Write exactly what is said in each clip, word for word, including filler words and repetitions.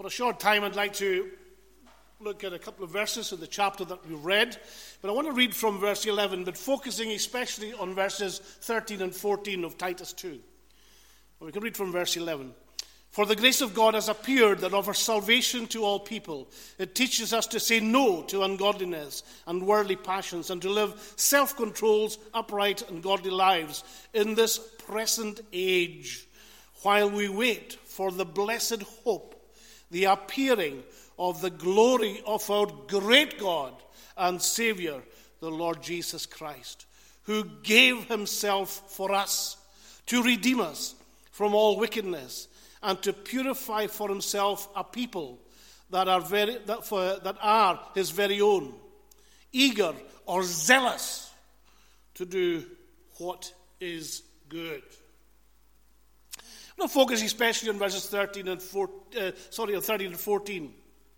For a short time, I'd like to look at a couple of verses in the chapter that we read. But I want to read from verse eleven, but focusing especially on verses thirteen and fourteen of Titus two. Well, we can read from verse eleven. For the grace of God has appeared that offers salvation to all people. It teaches us to say no to ungodliness and worldly passions and to live self-controlled, upright, and godly lives in this present age, while we wait for the blessed hope, the appearing of the glory of our great God and Savior, the Lord Jesus Christ, who gave himself for us to redeem us from all wickedness and to purify for himself a people that are very that, for, that are his very own, eager or zealous to do what is good. I'm going to focus especially on verses thirteen and four, uh, sorry, on thirteen and fourteen.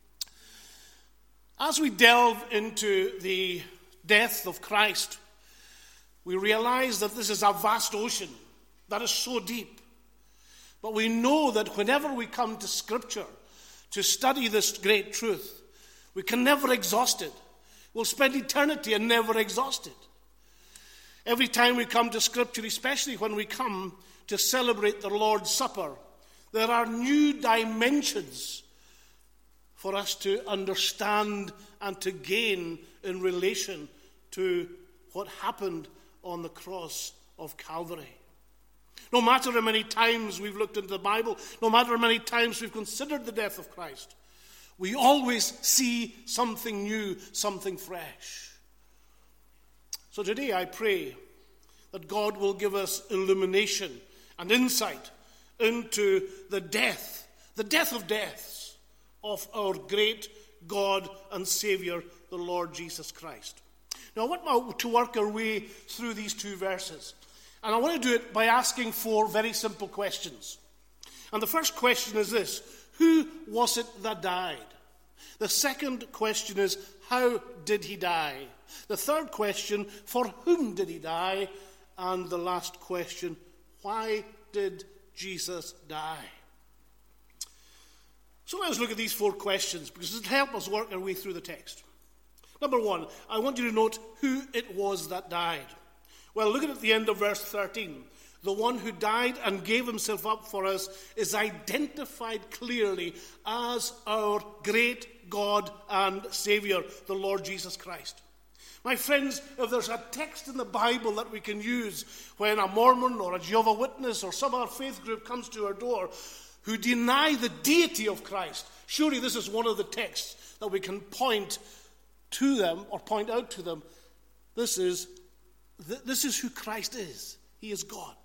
As we delve into the death of Christ, we realize that this is a vast ocean that is so deep. But we know that whenever we come to Scripture to study this great truth, we can never exhaust it. We'll spend eternity and never exhaust it. Every time we come to Scripture, especially when we come to celebrate the Lord's Supper, there are new dimensions for us to understand and to gain in relation to what happened on the cross of Calvary. No matter how many times we've looked into the Bible, no matter how many times we've considered the death of Christ, we always see something new, something fresh. So today I pray that God will give us illumination and insight into the death, the death of deaths of our great God and Savior, the Lord Jesus Christ. Now I want to work our way through these two verses. And I want to do it by asking four very simple questions. And the first question is this: who was it that died? The second question is, how did he die? The third question, for whom did he die? And the last question, why did Jesus die? So let's look at these four questions, because it'll help us work our way through the text. Number one, I want you to note who it was that died. Well, look at the end of verse thirteen. The one who died and gave himself up for us is identified clearly as our great God and Savior, the Lord Jesus Christ. My friends, if there's a text in the Bible that we can use when a Mormon or a Jehovah's Witness or some other faith group comes to our door who deny the deity of Christ, surely this is one of the texts that we can point to them or point out to them. This is This is who Christ is. He is God.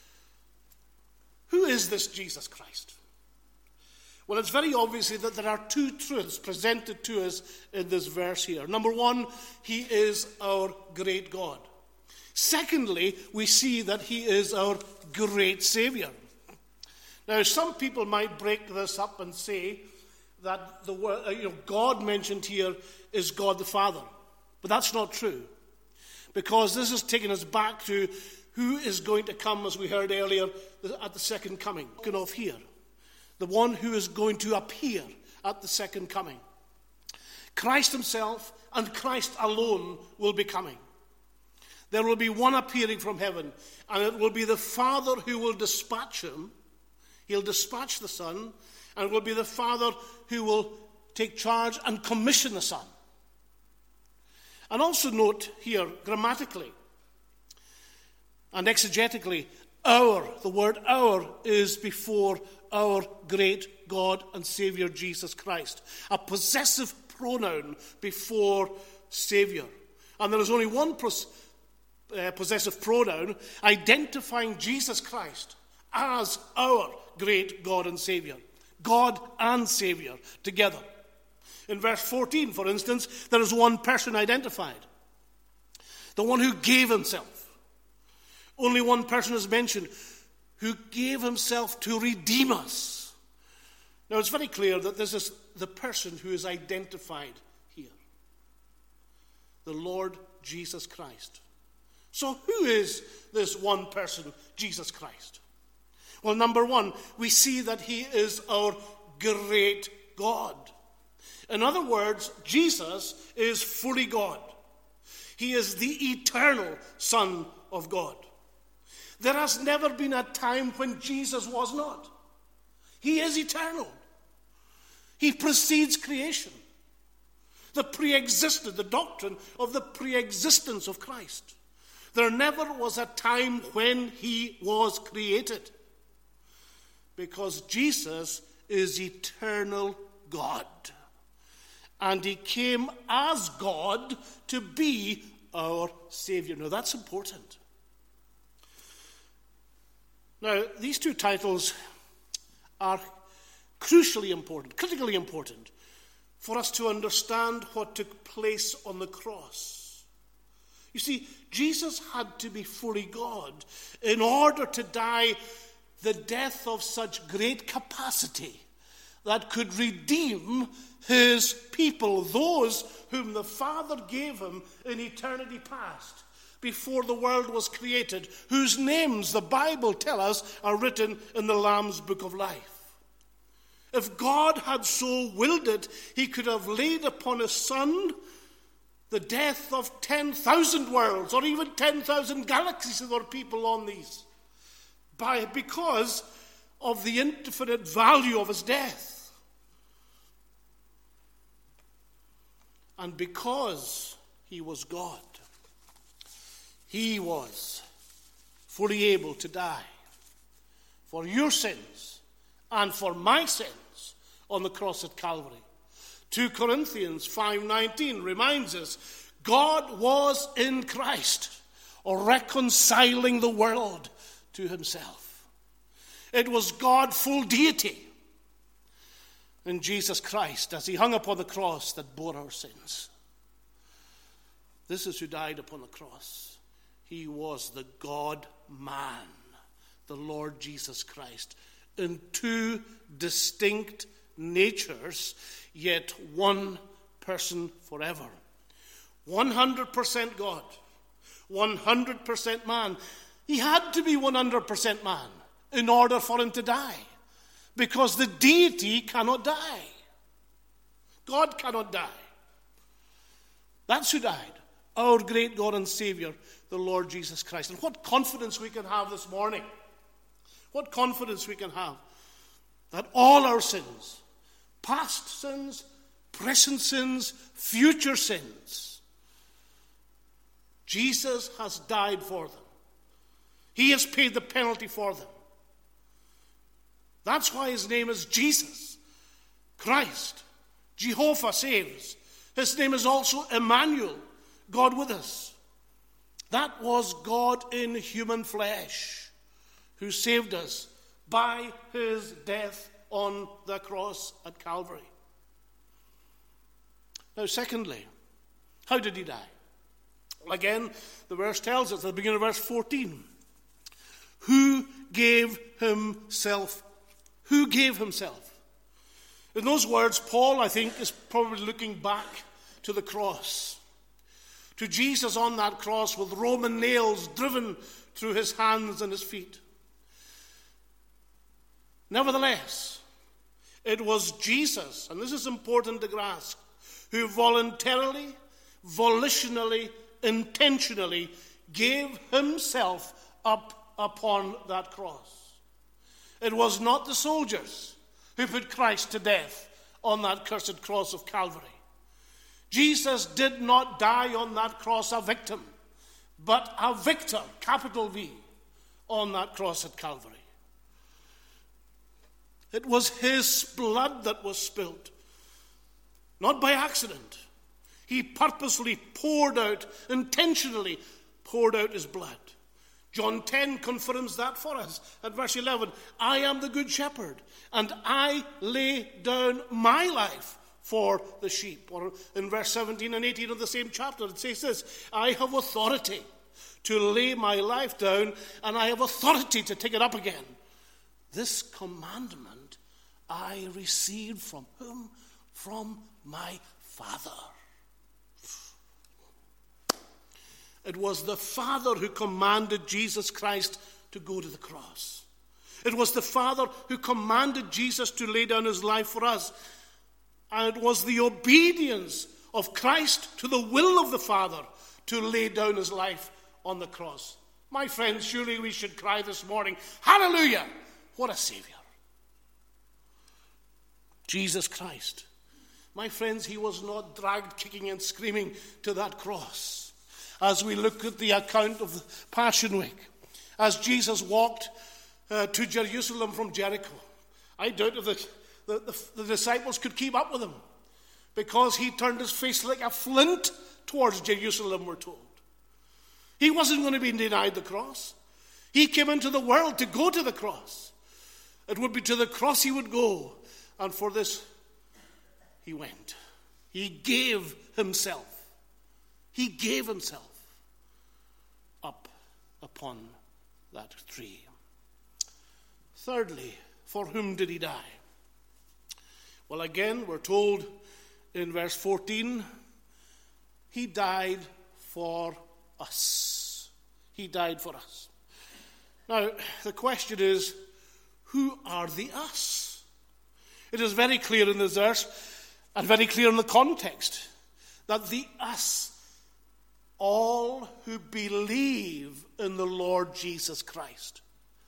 Who is this Jesus Christ? Well, it's very obvious that there are two truths presented to us in this verse here. Number one, he is our great God. Secondly, we see that he is our great Savior. Now, some people might break this up and say that the word, you know, God mentioned here is God the Father. But that's not true. Because this is taking us back to who is going to come, as we heard earlier, at the second coming. Looking off here. The one who is going to appear at the second coming. Christ himself and Christ alone will be coming. There will be one appearing from heaven, and it will be the Father who will dispatch him. He'll dispatch the Son, and it will be the Father who will take charge and commission the Son. And also note here, grammatically and exegetically, our, the word our, is before our great God and Savior Jesus Christ. A possessive pronoun before Savior. And there is only one pos- uh, possessive pronoun identifying Jesus Christ as our great God and Savior. God and Savior together. In verse fourteen, for instance, there is one person identified. The one who gave himself. Only one person is mentioned, who gave himself to redeem us. Now, it's very clear that this is the person who is identified here. The Lord Jesus Christ. So who is this one person, Jesus Christ? Well, number one, we see that he is our great God. In other words, Jesus is fully God. He is the eternal Son of God. There has never been a time when Jesus was not. He is eternal. He precedes creation. The pre-existent, the doctrine of the pre-existence of Christ. There never was a time when he was created, because Jesus is eternal God. And he came as God to be our Savior. Now that's important. Now, these two titles are crucially important, critically important, for us to understand what took place on the cross. You see, Jesus had to be fully God in order to die the death of such great capacity that could redeem his people, those whom the Father gave him in eternity past, before the world was created, whose names, the Bible tells us, are written in the Lamb's Book of Life. If God had so willed it, he could have laid upon his Son the death of ten thousand worlds, or even ten thousand galaxies of our people on these, by, because of the infinite value of his death. And because he was God, he was fully able to die for your sins and for my sins on the cross at Calvary. Second Corinthians five nineteen reminds us, God was in Christ, or reconciling the world to himself. It was God, full deity, in Jesus Christ, as he hung upon the cross, that bore our sins. This is who died upon the cross. He was the God-man, the Lord Jesus Christ, in two distinct natures, yet one person forever. one hundred percent God, one hundred percent man. He had to be one hundred percent man in order for him to die, because the deity cannot die. God cannot die. That's who died, our great God and Savior, the Lord Jesus Christ. And what confidence we can have this morning. What confidence we can have that all our sins, past sins, present sins, future sins, Jesus has died for them. He has paid the penalty for them. That's why his name is Jesus, Christ. Jehovah saves. His name is also Emmanuel, God with us. That was God in human flesh, who saved us by his death on the cross at Calvary. Now, secondly, how did he die? Well, again, the verse tells us at the beginning of verse fourteen, who gave himself, who gave himself. In those words, Paul, I think, is probably looking back to the cross, to Jesus on that cross with Roman nails driven through his hands and his feet. Nevertheless, it was Jesus, and this is important to grasp, who voluntarily, volitionally, intentionally gave himself up upon that cross. It was not the soldiers who put Christ to death on that cursed cross of Calvary. Jesus did not die on that cross a victim, but a victor, capital V, on that cross at Calvary. It was his blood that was spilled, not by accident. He purposely poured out, intentionally poured out his blood. John ten confirms that for us at verse eleven. I am the good shepherd, and I lay down my life for the sheep. Or in verse seventeen and eighteen of the same chapter, it says this, I have authority to lay my life down, and I have authority to take it up again. This commandment I received from whom? From my Father. It was the Father who commanded Jesus Christ to go to the cross. It was the Father who commanded Jesus to lay down his life for us. And it was the obedience of Christ to the will of the Father to lay down his life on the cross. My friends, surely we should cry this morning, hallelujah, what a Savior. Jesus Christ. My friends, he was not dragged kicking and screaming to that cross. As we look at the account of the Passion Week, as Jesus walked uh, to Jerusalem from Jericho, I doubt if the, the, the, the disciples could keep up with him, because he turned his face like a flint towards Jerusalem, we're told. He wasn't going to be denied the cross. He came into the world to go to the cross. It would be to the cross he would go. And for this, he went. He gave himself. He gave himself up upon that tree. Thirdly, for whom did he die? Well, again, we're told in verse fourteen, he died for us. He died for us. Now, the question is, who are the us? It is very clear in this verse, and very clear in the context, that the us, all who believe in the Lord Jesus Christ.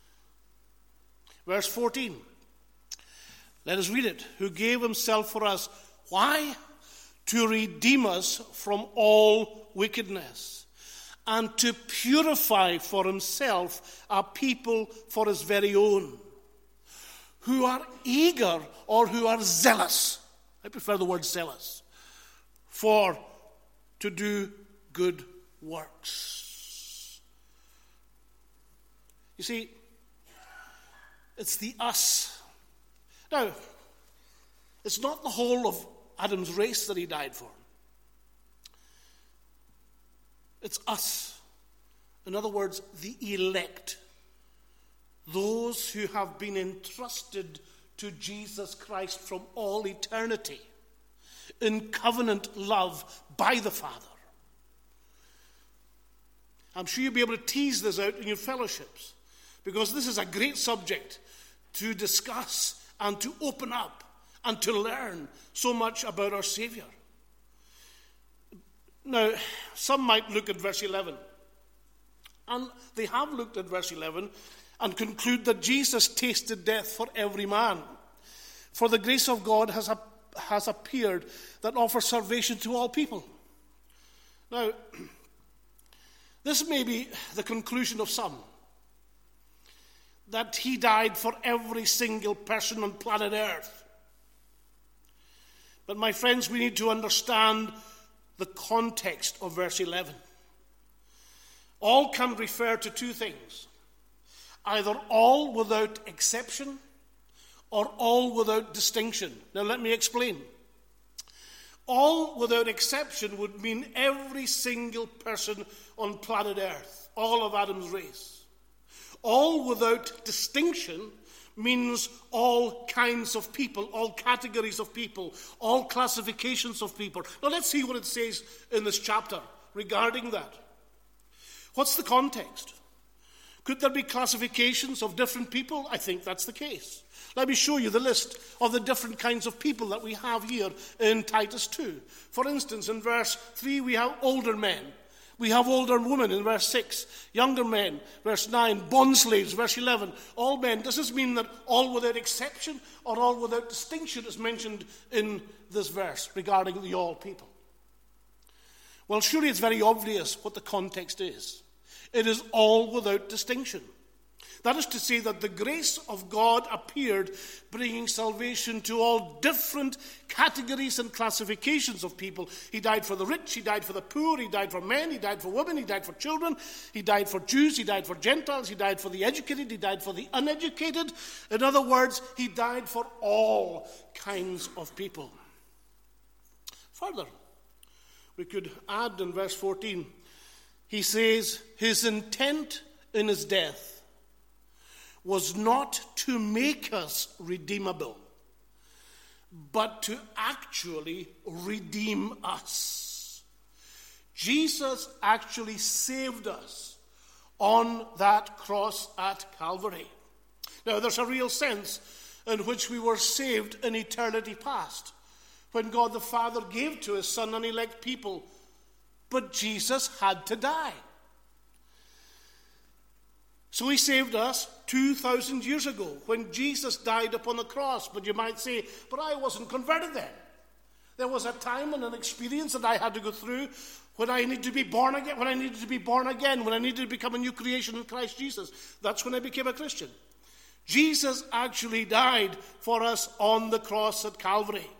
Verse fourteen. Let us read it. Who gave himself for us. Why? To redeem us from all wickedness, and to purify for himself a people for his very own, who are eager or who are zealous. I prefer the word zealous. For to do good works. You see, it's the us. Now, it's not the whole of Adam's race that he died for. It's us. In other words, the elect. Those who have been entrusted to Jesus Christ from all eternity in covenant love by the Father. I'm sure you'll be able to tease this out in your fellowships, because this is a great subject to discuss and to open up and to learn so much about our Savior. Now, some might look at verse eleven, and they have looked at verse eleven and conclude that Jesus tasted death for every man. For the grace of God has, has appeared that offers salvation to all people. Now, this may be the conclusion of some, that he died for every single person on planet Earth. But my friends, we need to understand the context of verse eleven. All can refer to two things. Either all without exception or all without distinction. Now let me explain. All without exception would mean every single person on planet Earth, all of Adam's race. All without distinction means all kinds of people, all categories of people, all classifications of people. Now let's see what it says in this chapter regarding that. What's the context? Could there be classifications of different people? I think that's the case. Let me show you the list of the different kinds of people that we have here in Titus two. For instance, in verse three we have older men. We have older women in verse six, younger men, verse nine, bondslaves, verse eleven, all men. Does this mean that all without exception or all without distinction is mentioned in this verse regarding the all people? Well, surely it's very obvious what the context is. It is all without distinction. That is to say that the grace of God appeared, bringing salvation to all different categories and classifications of people. He died for the rich, he died for the poor, he died for men, he died for women, he died for children, he died for Jews, he died for Gentiles, he died for the educated, he died for the uneducated. In other words, he died for all kinds of people. Further, we could add in verse fourteen, he says, his intent in his death was not to make us redeemable, but to actually redeem us. Jesus actually saved us on that cross at Calvary. Now, there's a real sense in which we were saved in eternity past. when God the Father gave to his Son an elect people. But Jesus had to die. So he saved us two thousand years ago when Jesus died upon the cross. But you might say, but I wasn't converted then. There was a time and an experience that I had to go through when I needed to be born again, when I needed to be born again, when I needed to become a new creation in Christ Jesus. That's when I became a Christian. Jesus actually died for us on the cross at Calvary.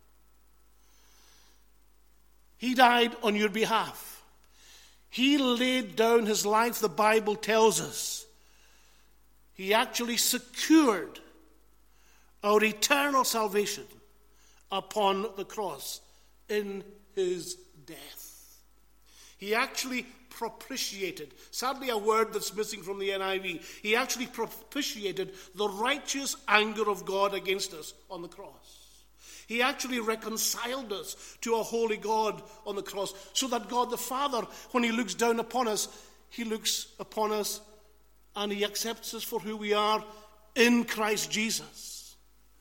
He died on your behalf. He laid down his life, the Bible tells us. He actually secured our eternal salvation upon the cross in his death. He actually propitiated, sadly a word that's missing from the N I V, he actually propitiated the righteous anger of God against us on the cross. He actually reconciled us to a holy God on the cross, so that God the Father, when he looks down upon us, he looks upon us and he accepts us for who we are in Christ Jesus.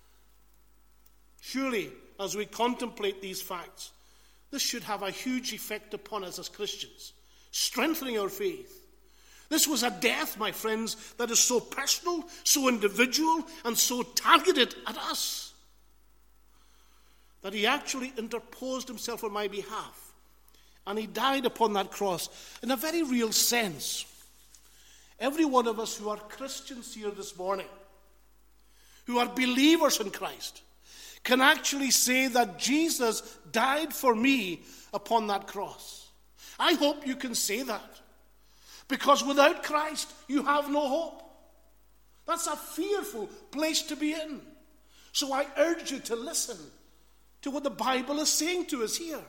Surely, as we contemplate these facts, this should have a huge effect upon us as Christians, strengthening our faith. This was a death, my friends, that is so personal, so individual, and so targeted at us, that he actually interposed himself on my behalf. And he died upon that cross in a very real sense. Every one of us who are Christians here this morning, who are believers in Christ, can actually say that Jesus died for me upon that cross. I hope you can say that. Because without Christ, you have no hope. That's a fearful place to be in. So I urge you to listen to what the Bible is saying to us here.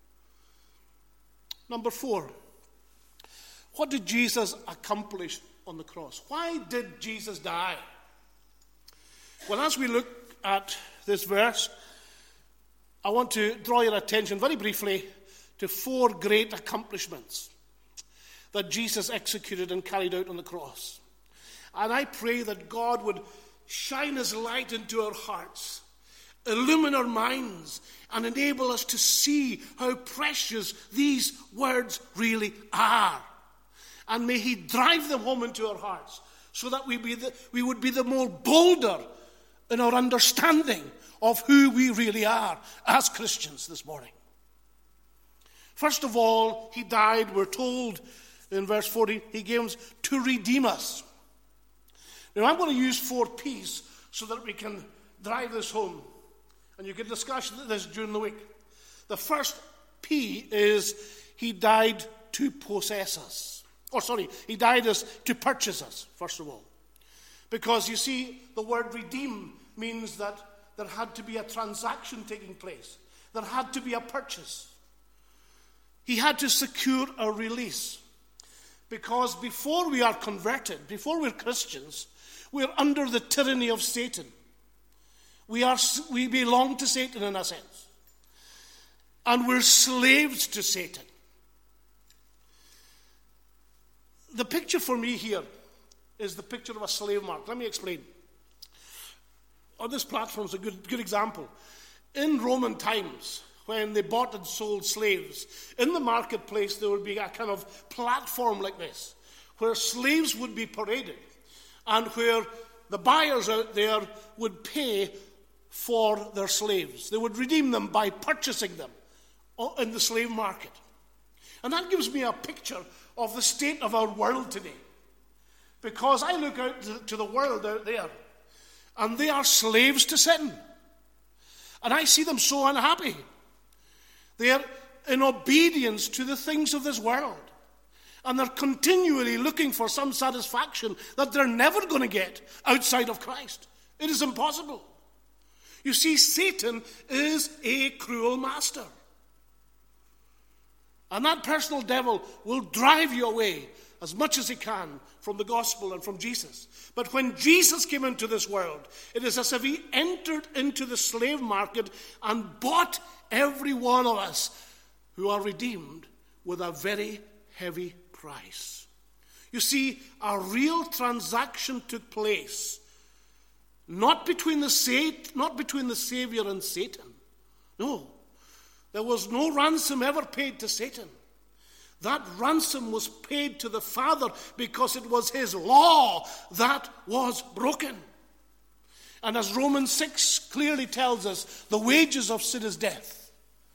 Number four, what did Jesus accomplish on the cross? Why did Jesus die? Well, as we look at this verse, I want to draw your attention very briefly to four great accomplishments that Jesus executed and carried out on the cross. And I pray that God would shine his light into our hearts, illumine our minds, and enable us to see how precious these words really are. And may he drive them home into our hearts so that we, be the, we would be the more bolder in our understanding of who we really are as Christians this morning. First of all, he died, we're told in verse forty, he came to redeem us. Now I'm going to use four P's so that we can drive this home. And you can discuss this during the week. The first P is he died to possess us. Oh, sorry, he died us to purchase us, first of all. Because you see, the word redeem means that there had to be a transaction taking place. There had to be a purchase. He had to secure a release. Because before we are converted, before we're Christians, we're under the tyranny of Satan. We are, we belong to Satan in a sense. And we're slaves to Satan. The picture for me here is the picture of a slave market. Let me explain. On this platform is a good, good example. In Roman times, when they bought and sold slaves, in the marketplace there would be a kind of platform like this, where slaves would be paraded, and where the buyers out there would pay for their slaves. They would redeem them by purchasing them in the slave market. And that gives me a picture of the state of our world today. Because I look out to the world out there, and they are slaves to sin. And I see them so unhappy. They are in obedience to the things of this world. And they're continually looking for some satisfaction that they're never going to get outside of Christ. It is impossible. You see, Satan is a cruel master. And that personal devil will drive you away as much as he can from the gospel and from Jesus. But when Jesus came into this world, it is as if he entered into the slave market and bought every one of us who are redeemed with a very heavy price. You see, a real transaction took place, not between the sa- not between the Savior and Satan. No. There was no ransom ever paid to Satan. That ransom was paid to the Father because it was his law that was broken. And as Romans six clearly tells us, the wages of sin is death.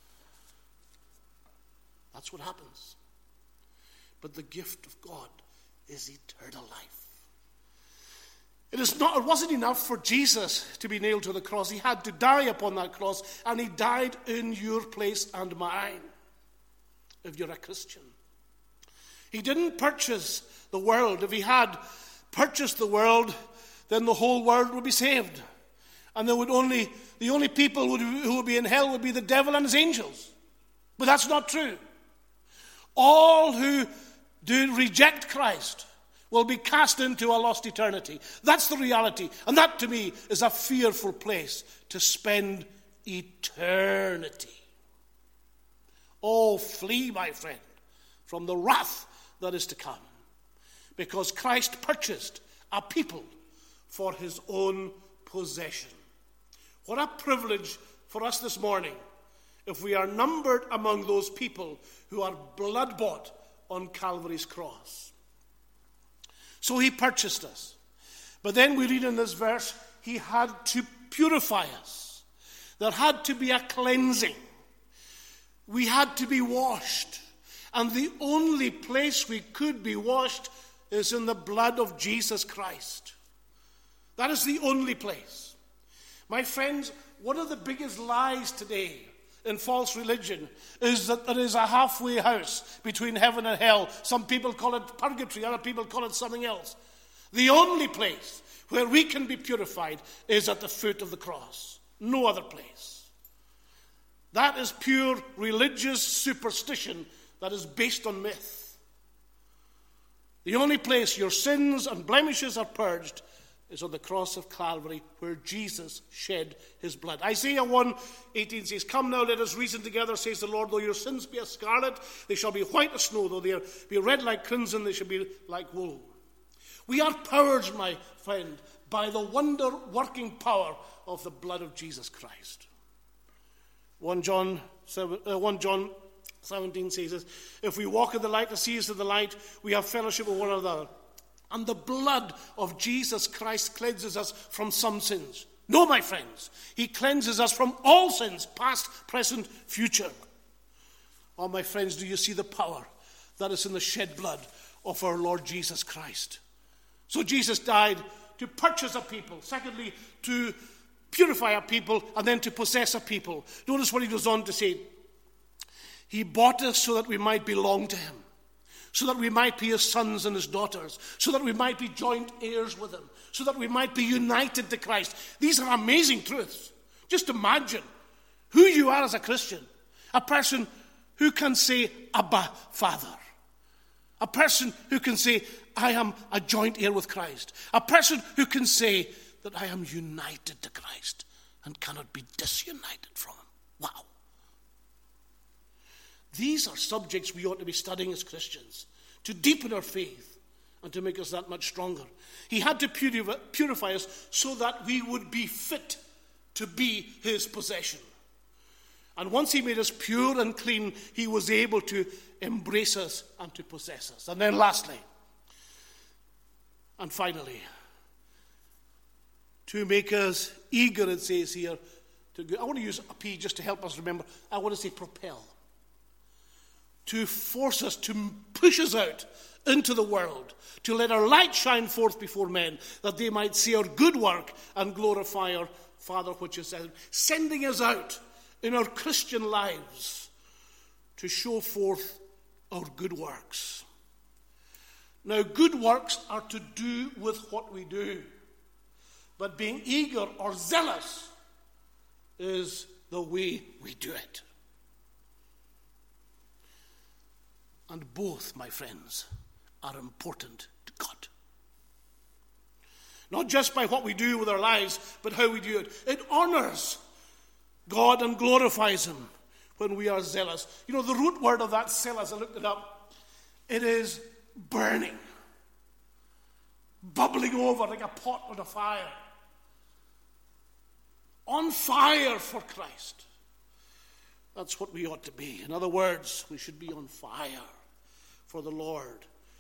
That's what happens. But the gift of God is eternal life. It is not, it wasn't enough for Jesus to be nailed to the cross. He had to die upon that cross, and he died in your place and mine, if you're a Christian. He didn't purchase the world. If he had purchased the world, then the whole world would be saved. And there would only, the only people would, who would be in hell would be the devil and his angels. But that's not true. All who do reject Christ will be cast into a lost eternity. That's the reality. And that, to me, is a fearful place to spend eternity. Oh, flee, my friend, from the wrath that is to come. Because Christ purchased a people for his own possession. What a privilege for us this morning if we are numbered among those people who are blood-bought on Calvary's cross. So he purchased us. But then we read in this verse, he had to purify us. There had to be a cleansing. We had to be washed. And the only place we could be washed is in the blood of Jesus Christ. That is the only place. My friends, one of the biggest lies today in false religion is that there is a halfway house between heaven and hell. Some people call it purgatory, other people call it something else. The only place where we can be purified is at the foot of the cross. No other place. That is pure religious superstition that is based on myth. The only place your sins and blemishes are purged is on the cross of Calvary, where Jesus shed his blood. Isaiah one eighteen says, "Come now, let us reason together, says the Lord. Though your sins be as scarlet, they shall be white as snow. Though they be red like crimson, they shall be like wool." We are purged, my friend, by the wonder-working power of the blood of Jesus Christ. First John seventeen says this, "If we walk in the light, as he is in the light, we have fellowship with one another. And the blood of Jesus Christ cleanses us from some sins." No, my friends, he cleanses us from all sins, past, present, future. Oh, my friends, do you see the power that is in the shed blood of our Lord Jesus Christ? So Jesus died to purchase a people. Secondly, to purify a people, and then to possess a people. Notice what he goes on to say. He bought us so that we might belong to him, so that we might be his sons and his daughters, so that we might be joint heirs with him, so that we might be united to Christ. These are amazing truths. Just imagine who you are as a Christian. A person who can say, "Abba, Father." A person who can say, "I am a joint heir with Christ." A person who can say that I am united to Christ and cannot be disunited from him. Wow. These are subjects we ought to be studying as Christians, to deepen our faith and to make us that much stronger. He had to purify us so that we would be fit to be his possession. And once he made us pure and clean, he was able to embrace us and to possess us. And then lastly, and finally, to make us eager, it says here, to go. I want to use a P just to help us remember. I want to say propel. To force us, to push us out into the world, to let our light shine forth before men, that they might see our good work and glorify our Father which is out, sending us out in our Christian lives to show forth our good works. Now, good works are to do with what we do, but being eager or zealous is the way we do it. And both, my friends, are important to God. Not just by what we do with our lives, but how we do it. It honors God and glorifies him when we are zealous. You know, the root word of that zealous, I looked it up, it is burning. Bubbling over like a pot on a fire. On fire for Christ. That's what we ought to be. In other words, we should be on fire for the Lord.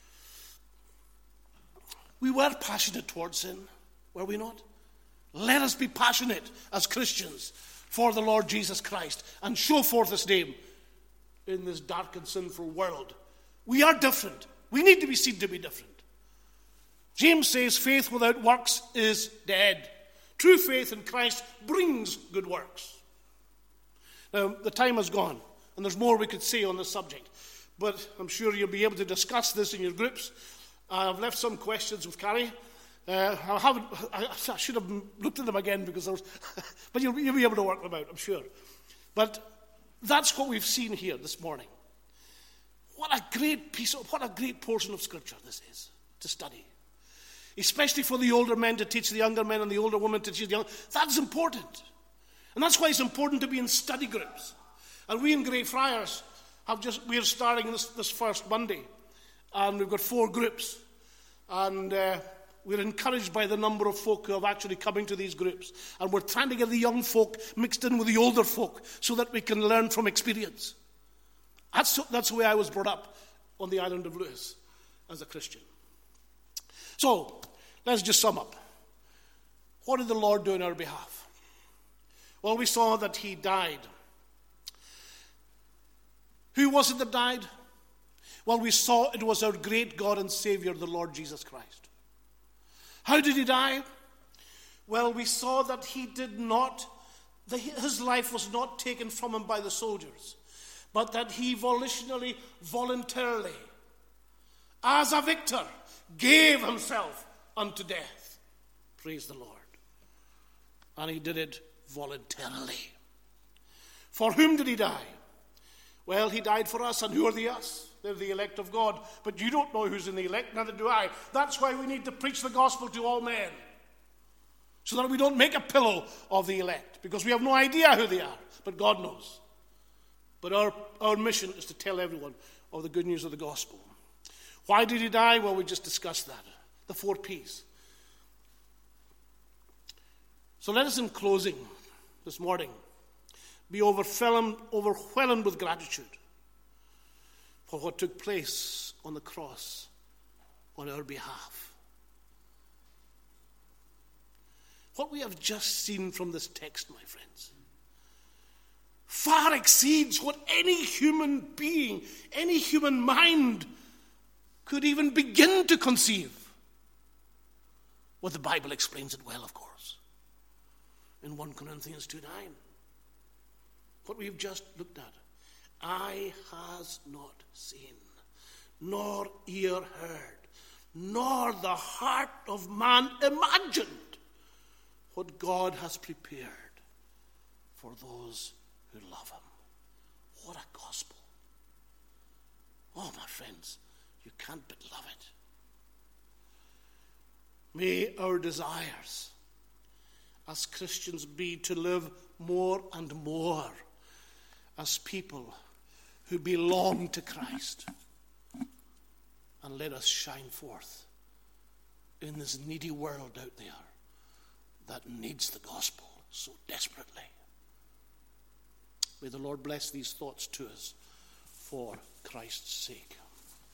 We were passionate towards sin, were we not? Let us be passionate as Christians for the Lord Jesus Christ and show forth his name in this dark and sinful world. We are different. We need to be seen to be different. James says faith without works is dead. True faith in Christ brings good works. Now, the time has gone, and there's more we could say on this subject, but I'm sure you'll be able to discuss this in your groups. I've left some questions with Carrie. Uh, I haven't. I, I should have looked at them again because I was. But you'll, you'll be able to work them out, I'm sure. But that's what we've seen here this morning. What a great piece of, what a great portion of Scripture this is to study, especially for the older men to teach the younger men and the older women to teach the young. That's important, and that's why it's important to be in study groups. And we in Greyfriars have just we're starting this this first Monday, and we've got four groups, and. Uh, We're encouraged by the number of folk who have actually coming to these groups. And we're trying to get the young folk mixed in with the older folk so that we can learn from experience. That's, that's the way I was brought up on the island of Lewis as a Christian. So, let's just sum up. What did the Lord do on our behalf? Well, we saw that he died. Who was it that died? Well, we saw it was our great God and Savior, the Lord Jesus Christ. How did he die? Well, we saw that he did not, that his life was not taken from him by the soldiers, but that he volitionally, voluntarily, as a victor, gave himself unto death. Praise the Lord. And he did it voluntarily. For whom did he die? Well, he died for us, and who are the us? They're the elect of God. But you don't know who's in the elect, neither do I. That's why we need to preach the gospel to all men, so that we don't make a pillow of the elect, because we have no idea who they are, but God knows. But our, our mission is to tell everyone of the good news of the gospel. Why did he die? Well, we just discussed that. The four P's. So let us, in closing this morning, be overwhelmed, overwhelmed with gratitude for what took place on the cross on our behalf. What we have just seen from this text, my friends, far exceeds what any human being, any human mind could even begin to conceive. Well, the Bible explains it well, of course, in First Corinthians two nine. What we've just looked at. Eye has not seen, nor ear heard, nor the heart of man imagined what God has prepared for those who love him. What a gospel. Oh, my friends, you can't but love it. May our desires as Christians be to live more and more as people who belong to Christ, and let us shine forth in this needy world out there that needs the gospel so desperately. May the Lord bless these thoughts to us for Christ's sake.